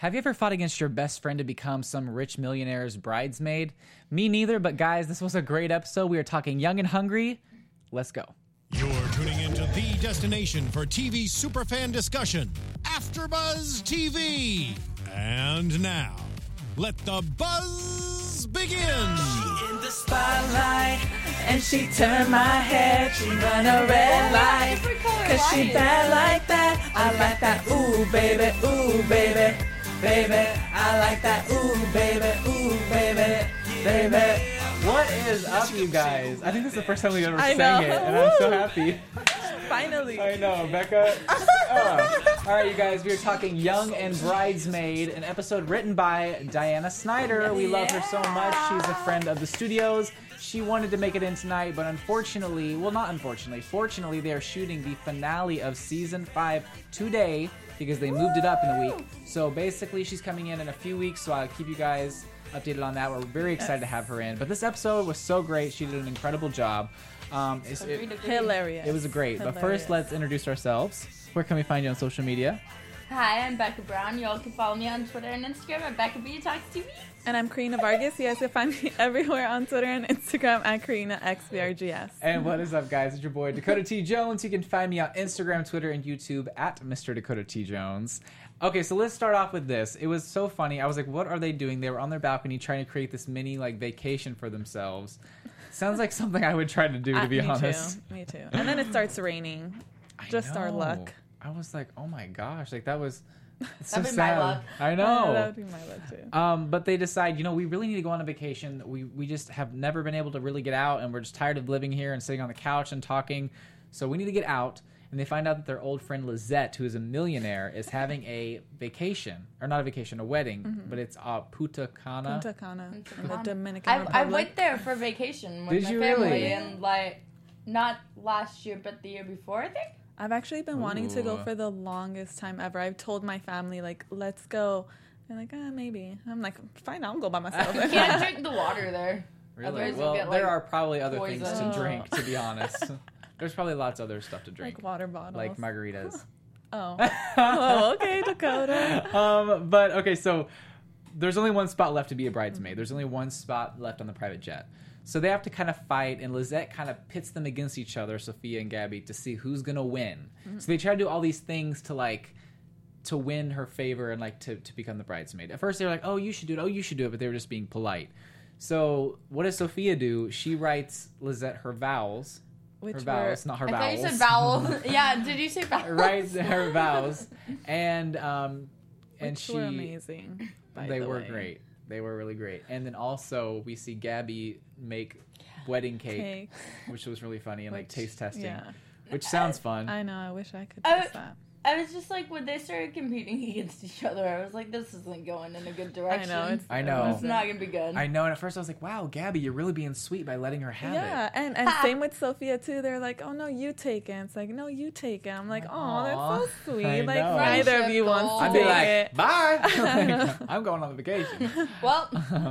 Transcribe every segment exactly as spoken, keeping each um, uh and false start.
Have you ever fought against your best friend to become some rich millionaire's bridesmaid? Me neither, but guys, this was a great episode. We are talking Young and Hungry. Let's go. You're tuning into the destination for T V superfan discussion, AfterBuzz T V. And now, let the buzz begin. She in the spotlight, and she turned my head. She run a red light, cause she bad like that. I like that, ooh baby, ooh baby, baby. I like that, ooh baby, ooh baby, baby. What is up, you guys? I think this is the first time we've ever I sang know. it, and I'm so happy. Finally. I know, Becca. Oh. All right, you guys, we are talking Young and Bridesmaid, an episode written by Diana Snyder. We love her so much. She's a friend of the studios. She wanted to make it in tonight, but unfortunately, well, not unfortunately, fortunately, they are shooting the finale of season five today because they moved it up in the week. So basically, she's coming in in a few weeks, so I'll keep you guys updated on that. We're very excited to have her in. But this episode was so great. She did an incredible job. Um, it's, it, Hilarious. it was great. Hilarious. But first, let's introduce ourselves. Where can we find you on social media? Hi, I'm Becca Brown. You all can follow me on Twitter and Instagram at Becca B Talks T V. And I'm Karina Vargas. You guys can find me everywhere on Twitter and Instagram at Karina X V R G S. And what is up, guys? It's your boy Dakota T. Jones. You can find me on Instagram, Twitter, and YouTube at Mister Dakota T. Jones. Okay, so let's start off with this. It was so funny. I was like, what are they doing? They were on their balcony trying to create this mini like vacation for themselves. Sounds like something I would try to do, to Uh, be me honest. Too. Me too. And then it starts raining. I Just our know. luck. I was like, oh my gosh, like that was it's so That'd be my sad. luck. I Uh, know. that would be my luck too. Um, but they decide, you know, we really need to go on a vacation. We we just have never been able to really get out, and we're just tired of living here and sitting on the couch and talking. So we need to get out. And they find out that their old friend Lizette, who is a millionaire, is having a vacation, or not a vacation, a wedding, Mm-hmm. but it's uh, Punta Cana. Punta Cana in the Um, Dominican I, Republic. I went there for vacation with Did my you family, really? and like, not last year, but the year before, I think. I've actually been wanting to go Ooh. for the longest time ever. I've told my family, like, let's go. They're like, ah, maybe. I'm like, fine, I'll go by myself. You can't drink the water there. Really? Otherwise Well, you'll get, there like, are probably other things poison. to drink, to be honest. There's probably lots of other stuff to drink, Like water bottles. like margaritas. Oh. Oh, okay, Dakota. um, but okay, so there's only one spot left to be a bridesmaid. There's only one spot left on the private jet. So they have to kind of fight, and Lizette kind of pits them against each other, Sophia and Gabby, to see who's gonna win. Mm-hmm. So they try to do all these things to like to win her favor and like to, to become the bridesmaid. At first they were like, oh, you should do it, oh, you should do it, but they were just being polite. So what does Sophia do? She writes Lizette her vows. Which her were- vows, not her I vowels. thought you said vowel. Yeah, did you say vowel? Writes her vows, and um, and Which she were amazing. By they the were way. great. They were really great. And then also we see Gabby make wedding cake, Cake. which was really funny, and like Which- taste testing, Yeah. which sounds fun. I know. I wish I could I- taste that. I was just like, when they started competing against each other, I was like, this isn't going in a good I direction. know. It's, I know. It's not going to be good. I know, and at first I was like, wow, Gabby, you're really being sweet by letting her have Yeah, it. and, and same with Sophia too. They're like, "Oh no, you take it." It's like, "No, you take it." I'm like, "Oh, Aw, that's so sweet." I Like know. neither of you Friendship wants to goals. I'd be take like, it. bye. Like, I'm going on vacation. Well,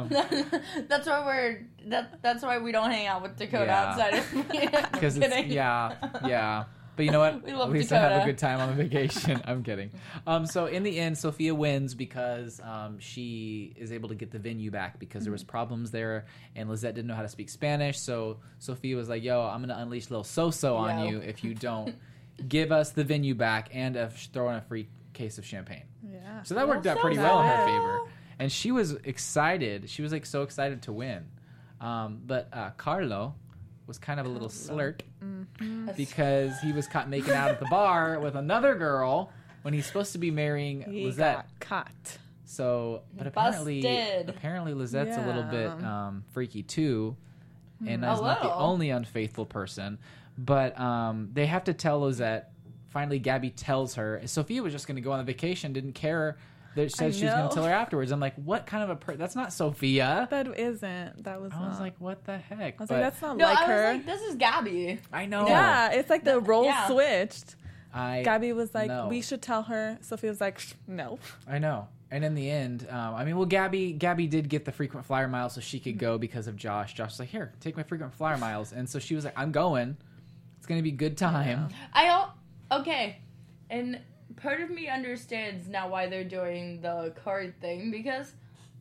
that's why we're that. That's why we don't hang out with Dakota Yeah. outside of me. Because it's yeah, yeah. But you know what? We love At least I have a Dakota. good time on the vacation. I'm kidding. Um, so in the end, Sophia wins because um, she is able to get the venue back because there was problems there, and Lizette didn't know how to speak Spanish. So Sophia was like, "Yo, I'm gonna unleash little so-so on Yo. you if you don't give us the venue back and uh, throw in a free case of champagne." Yeah. So that worked out so pretty well in her sad. favor, and she was excited. She was like so excited to win. Um, but uh, Carlo was kind of a little slurk because he was caught making out at the bar with another girl when he's supposed to be marrying He Lizette. got caught. So, but apparently, Busted. apparently Lizette's a little bit Yeah. um, freaky too, and A is not the little. only unfaithful person. But um, they have to tell Lizette. Finally, Gabby tells her. Sophia was just going to go on a vacation, didn't care. That said she was going know. to tell her afterwards. I'm like, what kind of a per- that's not Sophia. That isn't. That was. I was not. like, what the heck? I was But like, that's not No, like I was her. like, this is Gabby. I know. Yeah, it's like the role yeah. switched. I Gabby was like, know. we should tell her. Sophia was like, no. I know. And in the end, um, I mean, well, Gabby, Gabby did get the frequent flyer miles, so she could go because of Josh. Josh was like, "Here, take my frequent flyer miles," and so she was like, "I'm going. It's gonna be a good time." I al- okay, and part of me understands now why they're doing the card thing, because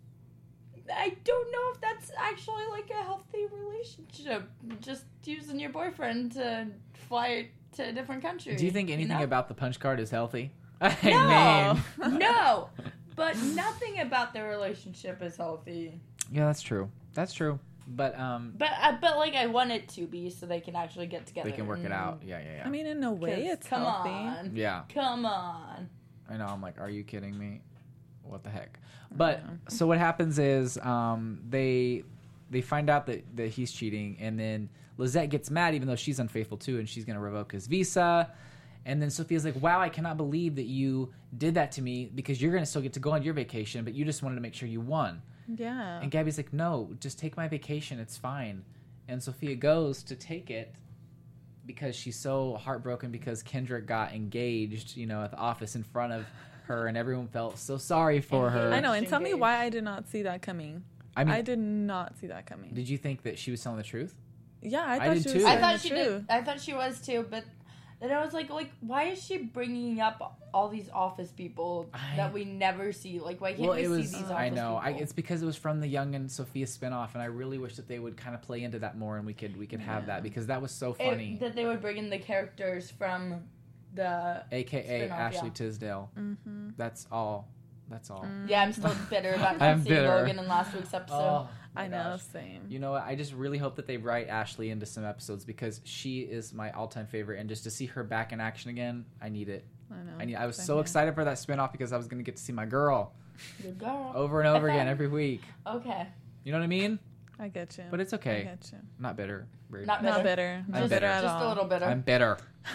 I don't know if that's actually like a healthy relationship. Just using your boyfriend to fly to a different country. Do you think anything you know? about the punch card is healthy? I No, mean, no. But nothing about their relationship is healthy. yeah, that's true. That's true. But um, But I but like I want it to be, so they can actually get together. they can work it and- out. Yeah, yeah, yeah. I mean, in a way, 'cause it's come healthy. on, yeah. come on. I know. I'm like, are you kidding me? What the heck? But so what happens is um, they they find out that, that he's cheating, and then Lizette gets mad, even though she's unfaithful too, and she's gonna revoke his visa. And then Sophia's like, wow, I cannot believe that you did that to me, because you're gonna still get to go on your vacation, but you just wanted to make sure you won. Yeah. And Gabby's like, no, just take my vacation. It's fine. And Sophia goes to take it because she's so heartbroken because Kendrick got engaged, you know, at the office in front of her, and everyone felt so sorry for her. I know, and tell me Engaged. why I did not see that coming. I mean, I did not see that coming. did you think that she was telling the truth? Yeah, I I thought did she too. was I I telling thought the she truth. did. I thought she was too, but then I was like, like, why is she bringing up all these office people I- that we never see? Like, why can't Well, we it was. see these office I know. I, people? it's because it was from the Young and Sophia spinoff, and I really wish that they would kind of play into that more, and we could we could have that, because that was so It- funny. that they would bring in the characters from the. A K A spin-off, Ashley yeah. Tisdale. Mm-hmm. That's all. That's all. Yeah, I'm still bitter about I'm not seeing bitter. Logan in last week's episode. Oh, my I know, gosh. same. You know what? I just really hope that they write Ashley into some episodes, because she is my all-time favorite, and just to see her back in action again, I need it. I know. I need. I was Same so here. excited for that spinoff, because I was going to get to see my girl Good girl. over and over Okay. again every week. Okay. You know what I mean? I get you. But it's I okay. get you. Not bitter. Very Not Not bitter. bitter. Not I'm bitter bitter. at Just all. a little bitter. I'm bitter.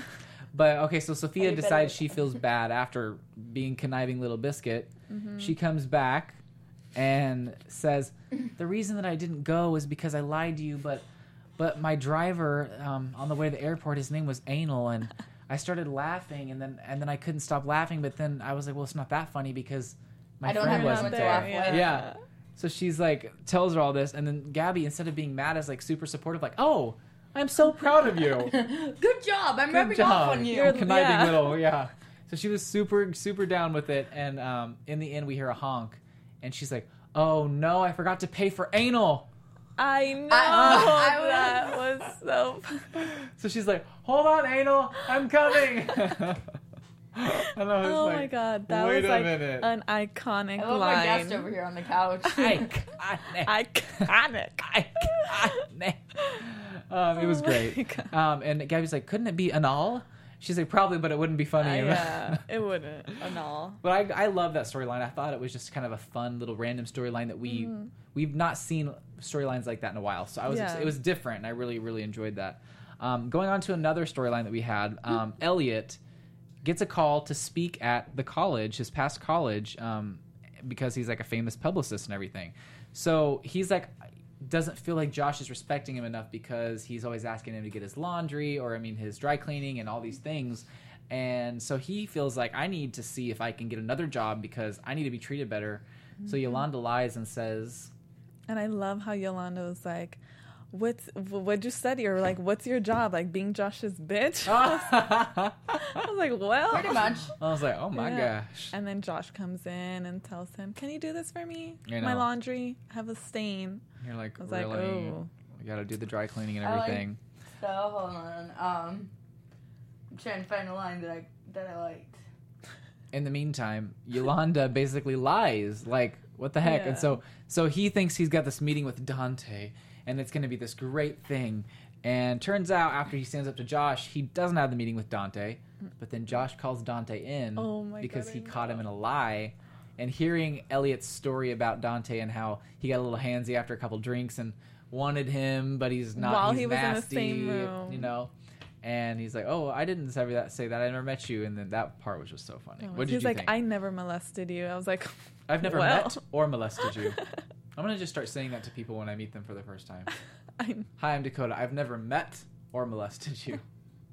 But okay, so Sophia Are you decides bitter? she feels bad after being conniving little biscuit. Mm-hmm. She comes back and says, "The reason that I didn't go is because I lied to you, but but my driver um, on the way to the airport, his name was Anal, and I started laughing, and then and then I couldn't stop laughing, but then I was like, well, it's not that funny because my I don't friend have wasn't anyone to there." laugh with. Yeah. So she's like, tells her all this, and then Gabby, instead of being mad, is like super supportive, like, "Oh, I'm so proud of you. Good job. I'm Good rubbing job. off on you. You're conniving Yeah. little, yeah." So she was super, super down with it, and um, in the end, we hear a honk, and she's like, "Oh no, I forgot to pay for anal." I know. I was- that was so. So she's like, "Hold on, anal, I'm coming." And I was Oh like, my god, that wait was a like minute. an iconic I love line. my guest over here on the couch. Iconic. Iconic. Iconic. Um, it was Oh my great. God. Um, and Gabby's like, "Couldn't it be anal?" She's like, "Probably, but it wouldn't be funny." Uh, yeah, it wouldn't at all. But I, I love that storyline. I thought it was just kind of a fun little random storyline that we we've not seen storylines like that in a while. So I was Yeah. it was different, and I really really enjoyed that. Um, going on to another storyline that we had, um, Elliot gets a call to speak at the college, his past college, um, because he's like a famous publicist and everything. So he's like, doesn't feel like Josh is respecting him enough because he's always asking him to get his laundry, or I mean his dry cleaning and all these things. And so he feels like, I need to see if I can get another job because I need to be treated better. So Yolanda lies and says, And I love how Yolanda was like, "What's what'd you study?" Or like, "What's your job?" Like being Josh's bitch. I I was like, "Well." Pretty much. was like, oh my Yeah. gosh. And then Josh comes in and tells him, "Can you do this for me? I My know. laundry I have a stain." You're like, I was really? like, "Oh." We got to do the dry cleaning and I like- everything. So hold on. Um, I'm trying to find a line that I that I liked. In the meantime, Yolanda basically lies. Like, what the heck? Yeah. And so, so he thinks he's got this meeting with Dante, and it's going to be this great thing. And turns out, after he stands up to Josh, he doesn't have the meeting with Dante. But then Josh calls Dante in Oh my because God, he I caught him know. in a lie. And hearing Elliot's story about Dante and how he got a little handsy after a couple drinks and wanted him, but he's not. While he's he was in the nasty, same room. you know. And he's like, "Oh, I didn't say that. Say that. I never met you." And then that part was just so funny. What did He's you like, think? "I never molested you." I was like, I've never well. met or molested you. I'm gonna just start saying that to people when I meet them for the first time. I, Hi, I'm Dakota. I've never met or molested you.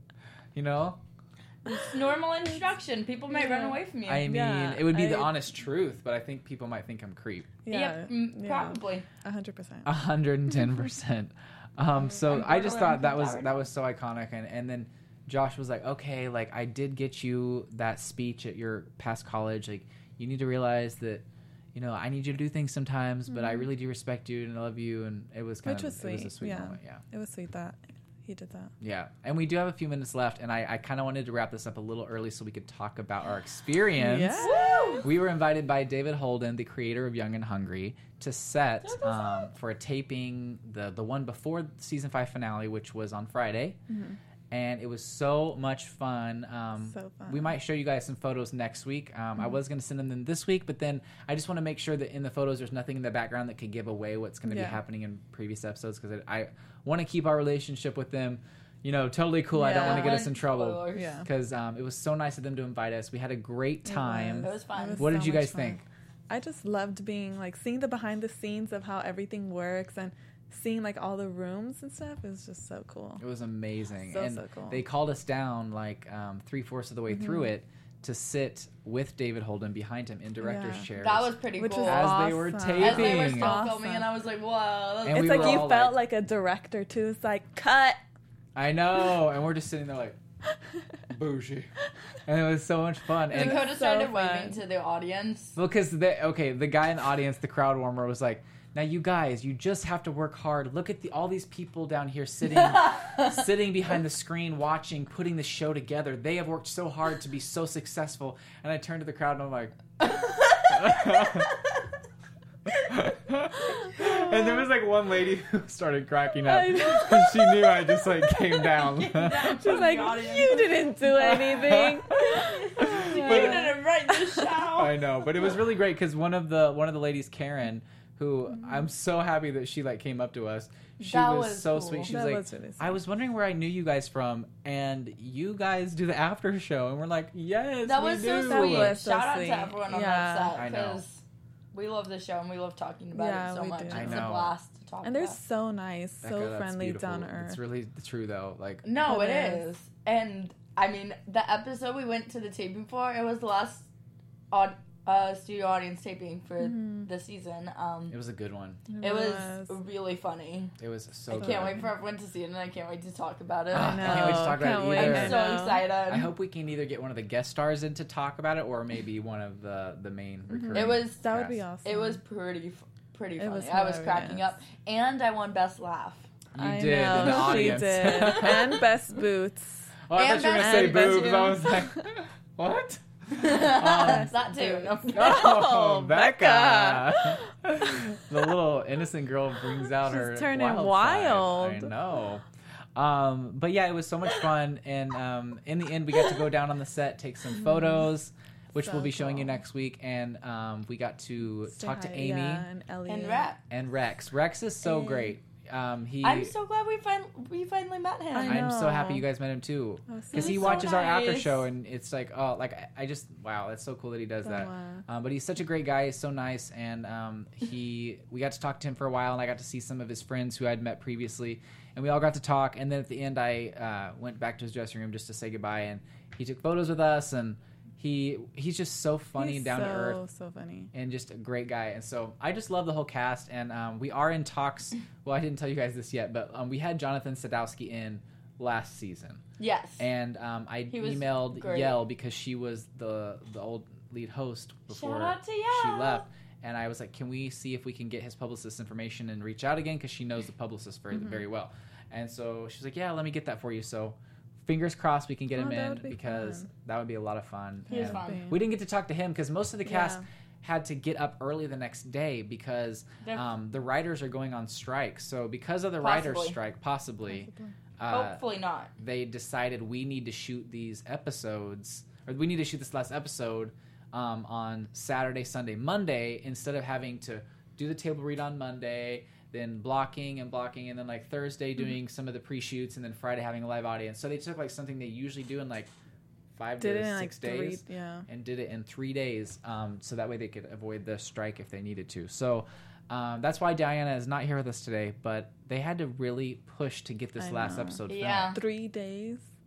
You know? It's normal introduction. People might Yeah. run away from you. I mean, Yeah, it would be the I- honest truth, but I think people might think I'm creep. yeah, Yep, mm, yeah, probably. a hundred percent. A hundred and ten percent. Um, so I'm I just borderline thought that was creeped out that right was so iconic, and and then Josh was like, okay, like I did get you that speech at your past college. Like you need to realize that, you know, I need you to do things sometimes, mm-hmm. but I really do respect you and I love you. And it was kind Which of was sweet. It was a sweet yeah. moment. Yeah, it was sweet that he did that. Yeah, and we do have a few minutes left, and I, I kind of wanted to wrap this up a little early so we could talk about our experience. Yeah. We were invited by David Holden, the creator of Young and Hungry, to set um, for a taping, the the one before the season five finale, which was on Friday. Mm-hmm. And it was so much fun. Um, so fun. We might show you guys some photos next week. Um, mm-hmm. I was going to send them in this week, but then I just want to make sure that in the photos there's nothing in the background that could give away what's going to yeah. be happening in previous episodes, because I, I want to keep our relationship with them, you know, totally cool. Yeah. I don't want to get us in trouble. Yeah. Because um, it was so nice of them to invite us. We had a great time. It was fun. It was what so did you much guys fun. think? I just loved being, like, seeing the behind the scenes of how everything works and seeing like all the rooms and stuff. It was just so cool. It was amazing. So, and so cool. They called us down like um, three-fourths of the way mm-hmm. through it to sit with David Holden behind him in director's yeah. chairs. That was pretty Which cool. Was as awesome. they were taping. As they were still awesome. filming, and I was like, wow. That's And it's we like were you all felt like, like a director too. It's like, cut. I know. And we're just sitting there like, bougie. And it was so much fun. And Dakota so started fun. waving to the audience. because the okay, the guy in the audience, the crowd warmer, was like, now you guys, you just have to work hard. Look at the, all these people down here sitting sitting behind the screen watching, putting the show together. They have worked so hard to be so successful. And I turned to the crowd and I'm like... And there was like one lady who started cracking up. And she knew I just like came down. She's like, you didn't do anything. You didn't write the show. I know, but it was really great because one of the one of the ladies, Karen, who I'm so happy that she like came up to us. She That was, was so cool. sweet. She That was like, was really sweet. I was wondering where I knew you guys from, and you guys do the after show, and we're like, yes, That we was do. so That sweet. was so Shout out sweet. to everyone on Yeah. that I set know. because we love the show and we love talking about Yeah, it so we much. do. It's I a know. blast to talk And they're about. so nice, Becca, so that's friendly, beautiful. down to earth. It's really true though. Like No, It it is. is. And I mean, the episode we went to the taping for, it was the last odd, uh, studio audience taping for Mm-hmm. the season. Um, it was a good one. it was really funny. It was so. I good. can't wait for everyone to see it, and I can't wait to talk about it. Ah, I can't wait to talk about Can't it wait. either. I I'm so know. excited. I hope we can either get one of the guest stars in to talk about it, or maybe one of the the main recurring. It was- That would be cast. awesome. It was pretty, f- pretty It funny. was I was cracking hilarious. up, and I won best laugh. You I did know, in the audience. She did. And best boots. Oh, I And thought you were gonna best- say and best boobs. you. I was like, what? that too. No. Oh, Becca. Becca. The little innocent girl brings out She's her turning wild, wild. side. I know. Um, but yeah, it was so much fun, and um, in the end, we got to go down on the set, take some photos, which So we'll be showing you cool. next week, and um, we got to Say talk to hi, Amy yeah, and Elliot. And rap. and Rex. Rex is so And- great. Um, he. I'm so glad we fin- we finally met him. I I'm so know. happy you guys met him too, Oh, so because he so watches our after nice. show, and it's like, oh, like I, I just wow, that's so cool that he does So, that. uh, Um, but he's such a great guy. He's so nice, and um, he we got to talk to him for a while, and I got to see some of his friends who I'd met previously, and we all got to talk. And then at the end, I uh, went back to his dressing room just to say goodbye, and he took photos with us, and he he's just so funny he's and down so, to earth. So funny. And just a great guy. And so I just love the whole cast. And um, we are in talks. Well, I didn't tell you guys this yet, but um, we had Jonathan Sadowski in last season. Yes. And um, I He was emailed great. Yell because she was the the old lead host before Shout out to she Yell. left. And I was like, can we see if we can get his publicist information and reach out again? Because she knows the publicist very, Mm-hmm. very well. And so she's like, yeah, let me get that for you. So fingers crossed we can get Oh, him that in would be because fun. that would be a lot of fun. He was And fun. we didn't get to talk to him because most of the cast Yeah. had to get up early the next day because They're- um, the writers are going on strike. So because of the Possibly. writers' strike, possibly, Possibly. uh, Hopefully not. they decided we need to shoot these episodes, or we need to shoot this last episode um, on Saturday, Sunday, Monday, instead of having to do the table read on Monday, then blocking and blocking, and then like Thursday doing some of the pre-shoots, and then Friday having a live audience. So they took like something they usually do in like five Did to it in like six three, days, yeah. and did it in three days, um, so that way they could avoid the strike if they needed to. So um, that's why Diana is not here with us today, but they had to really push to get this I last know. episode filmed. Yeah. Three days.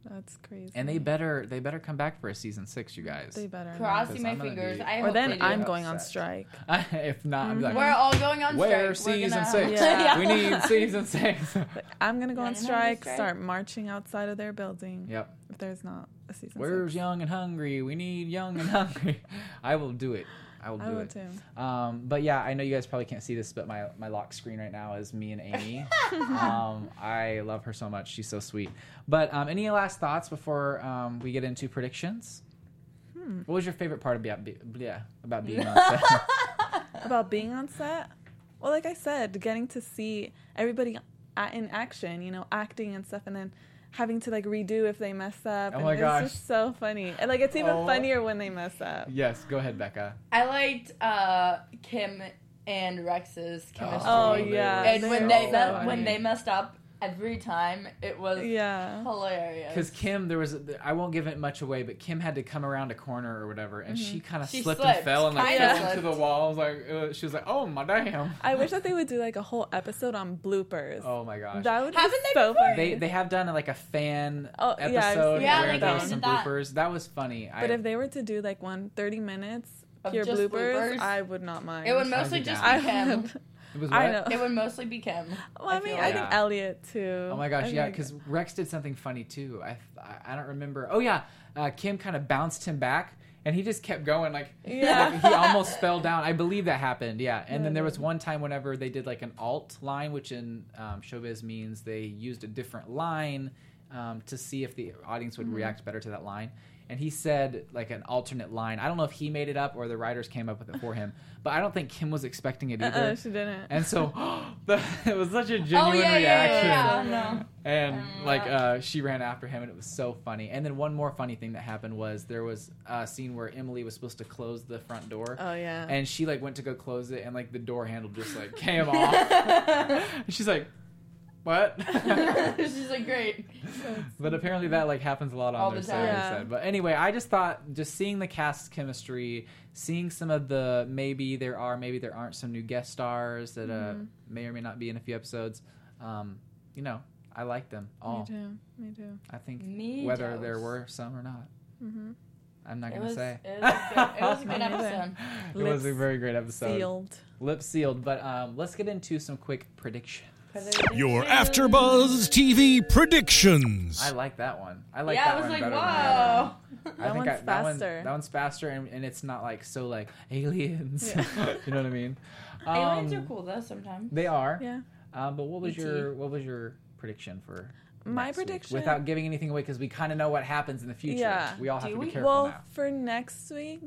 That's crazy. And they better they better come back for a season six, you guys. They better. Crossing Because my I'm gonna fingers. be- I Or hope then they do. I'm going on upset. strike. If not, I'm like, We're all going on where's strike. We're season gonna- six? Yeah. We need season six. I'm gonna go Young on and Hungry strike, strike. start marching outside of their building. Yep. If there's not a season Where's six. Young and Hungry? We need Young and Hungry. I will do it. I will do I would it. too. Um, but yeah, I know you guys probably can't see this, but my, my lock screen right now is me and Amy. um, I love her so much. She's so sweet. But um, any last thoughts before um, we get into predictions? Hmm. What was your favorite part about, be- yeah, about being on set? About being on set? Well, like I said, getting to see everybody a- in action, you know, acting and stuff, and then having to like redo if they mess up. Oh and my it's gosh. just so funny. And like it's even Oh. funnier when they mess up. Yes, go ahead, Becca. I liked uh, Kim and Rex's chemistry. Oh, they yeah. were and They're when so they so me- funny. when they messed up every time, it was Yeah. hilarious. Because Kim, there was, a, I won't give it much away, but Kim had to come around a corner or whatever, and she kind of She slipped, slipped, and fell and like kinda fell into slipped. the wall. I was like, uh, she was like, oh my damn. I wish that they would do like a whole episode on bloopers. Oh my gosh. That would Haven't be they so before? funny. They they have done like a fan Oh, yeah, I've episode seen Yeah, where they there was did some that. bloopers. That was funny. But I, if they were to do like one thirty minutes Of pure just bloopers, bloopers? I would not mind. It would I'd mostly be just down. be I Kim. would. it was I what? know. It would mostly be Kim. Well, I, I mean, feel I like. think Yeah. Elliot too. Oh my gosh, I yeah, think- because Rex did something funny too. I I, I don't remember. Oh yeah, uh, Kim kind of bounced him back, and he just kept going. Like, Yeah. like, he almost fell down. I believe that happened. Yeah, and Yeah, then there was yeah. one time whenever they did like an alt line, which in um, showbiz means they used a different line um, to see if the audience would Mm-hmm. react better to that line. And he said like an alternate line. I don't know if he made it up or the writers came up with it for him, but I don't think Kim was expecting it either. Uh-uh, she didn't. And so the, it was such a Oh genuine yeah, yeah, reaction. yeah, yeah. No. And Um, like yeah. uh, she ran after him, and it was so funny. And then one more funny thing that happened was there was a scene where Emily was supposed to close the front door, Oh yeah. and she like went to go close it, and like the door handle just like came off. And she's like, "What?" She's like, great. But apparently that like happens a lot on All their the set. time. they Yeah. said. But anyway, I just thought just seeing the cast's chemistry, seeing some of the maybe there are maybe there aren't some new guest stars that uh, Mhm. may or may not be in a few episodes. Um, you know, I like them all. Me too. Me too. I think Me whether toes. there were some or not, Mm-hmm. I'm not It gonna was, say. it was a good, it was a Me good neither. episode. It was a Lips very great episode. Sealed. Lips sealed. But um, let's get into some quick predictions. Your AfterBuzz T V predictions. I like that one. I like yeah, that I was one like, better whoa. than the other one. I That think one's I, that one- faster. That one's faster, and, and it's not like so like aliens. Yeah. You know what I mean? Aliens Um, are cool though sometimes. They are. Yeah. Um, but what was E T your what was your prediction for My next week? prediction- Without giving anything away, because we kind of know what happens in the future. Yeah. We all have Do to be we? careful Well, now. for next week,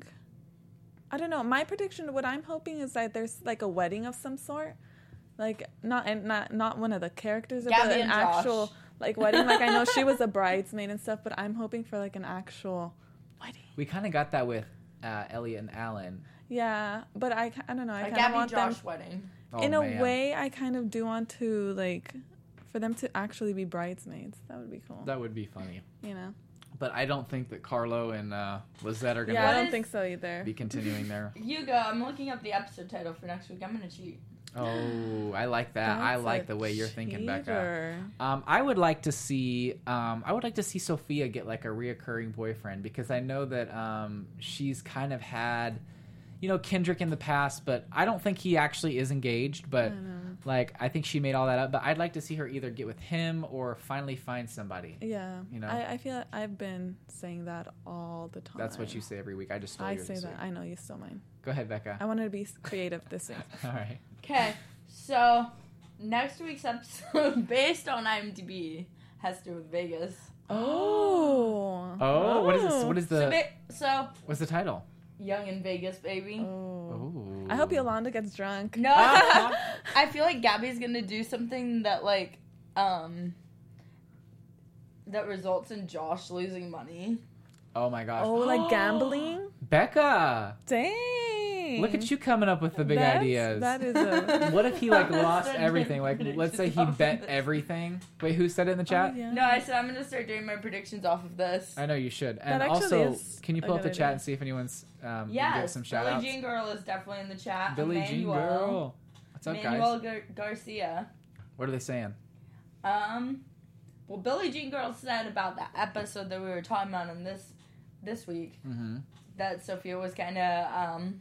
I don't know. My prediction, what I'm hoping is that there's like a wedding of some sort, like not and not not one of the characters, but Gabby an and Josh. actual like wedding. Like I know she was a bridesmaid and stuff, but I'm hoping for like an actual wedding. We kind of got that with uh, Elliot and Alan. Yeah, but I, I don't know. I A kind of Gabby want Josh them. wedding. Oh, In a man. way, I kind of do want to like for them to actually be bridesmaids. That would be cool. That would be funny. you know. But I don't think that Carlo and uh, Lizette are going to Yeah, I What don't is- think so either. be continuing there. Hugo, I'm looking up the episode title for next week. I'm gonna cheat. Oh, I like that. I That's like a the way you're thinking, Becca. cheater. Um, I would like to see. Um, I would like to see Sophia get like a reoccurring boyfriend, because I know that um, she's kind of had, you know, Kendrick in the past, but I don't think he actually is engaged. But I know. like, I think she made all that up. But I'd like to see her either get with him or finally find somebody. Yeah, You know? I, I feel like I've been saying that all the time. That's what you say every week. I just stole I yours say this that. week. I know you stole mine. Go ahead, Becca. I wanted to be s- creative this week. All right. Okay, so next week's episode, based on IMDb, has to do with Vegas. Oh. Oh, what is this? What is So, the ba- so what's the title? Young in Vegas, baby. Oh. Oh. I hope Yolanda gets drunk. No, I feel like Gabby's gonna do something that like um that results in Josh losing money. Oh my gosh. Oh, like gambling? Becca, Dang. look at you coming up with the big That's- ideas. That is a. What if he like lost Start everything? doing Like, let's say he predictions bet off of this. everything. Wait, who said it in the chat? Oh, yeah. No, I said I'm gonna start doing my predictions off of this. I know you should. And That actually also, is can you a pull up the good chat idea. and see if anyone's um, Yes, get some shout Billie outs? Jean Girl is definitely in the chat. Billie Jean Emmanuel, Girl. What's up, Manuel guys? Gar- Garcia. What are they saying? Um, Well, Billie Jean Girl said about that episode that we were talking about on this this week Mm-hmm. that Sophia was kind of um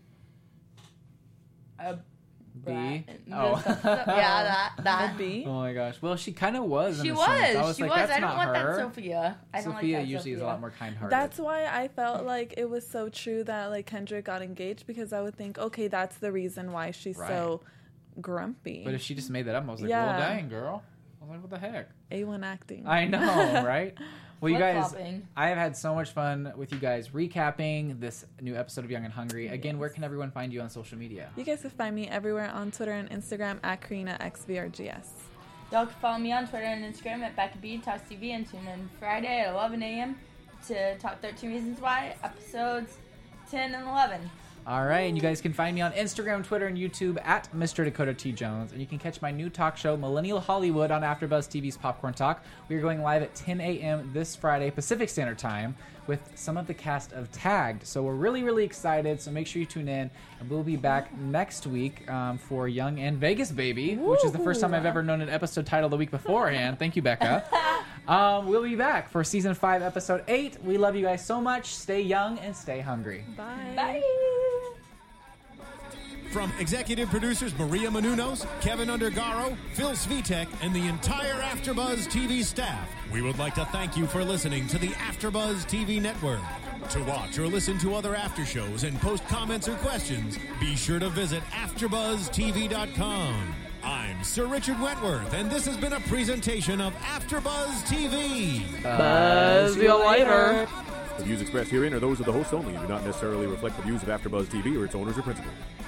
a B? brat. Oh. yeah, that that. B. Oh my gosh. Well, she kind of was. She in a was. sense. I was she like, was. That's I don't not want her. that Sophia. I don't Sophia like that usually Sophia. is a lot more kind-hearted. That's why I felt like it was so true that like Kendrick got engaged, because I would think, okay, that's the reason why she's Right. so grumpy. But if she just made that up, I was like, Yeah. well, dang, girl. I was like, what the heck? A one acting. I know, right? Well, you guys, Flip-flopping. I have had so much fun with you guys recapping this new episode of Young and Hungry. Again, where can everyone find you on social media? You guys can find me everywhere on Twitter and Instagram at Karina X V R G S. Y'all can follow me on Twitter and Instagram at Becca B Talks T V and tune in Friday at eleven a.m. to talk thirteen Reasons Why, episodes ten and eleven. All right, and you guys can find me on Instagram, Twitter, and YouTube at Mister Dakota T. Jones. And you can catch my new talk show, Millennial Hollywood, on AfterBuzz T V's Popcorn Talk. We are going live at ten a.m. this Friday, Pacific Standard Time, with some of the cast of Tagged. So we're really, really excited, so make sure you tune in. And we'll be back next week um, for Young and Vegas Baby, which is the first time I've ever known an episode title the week beforehand. Thank you, Becca. Um, we'll be back for Season five, Episode eight. We love you guys so much. Stay young and stay hungry. Bye. Bye. From executive producers Maria Menounos, Kevin Undergaro, Phil Svitek, and the entire AfterBuzz T V staff, we would like to thank you for listening to the AfterBuzz T V network. To watch or listen to other after shows and post comments or questions, be sure to visit after buzz T V dot com. I'm Sir Richard Wentworth, and this has been a presentation of AfterBuzz T V. Buzz you later. The views expressed herein are those of the hosts only and do not necessarily reflect the views of AfterBuzz T V or its owners or principals.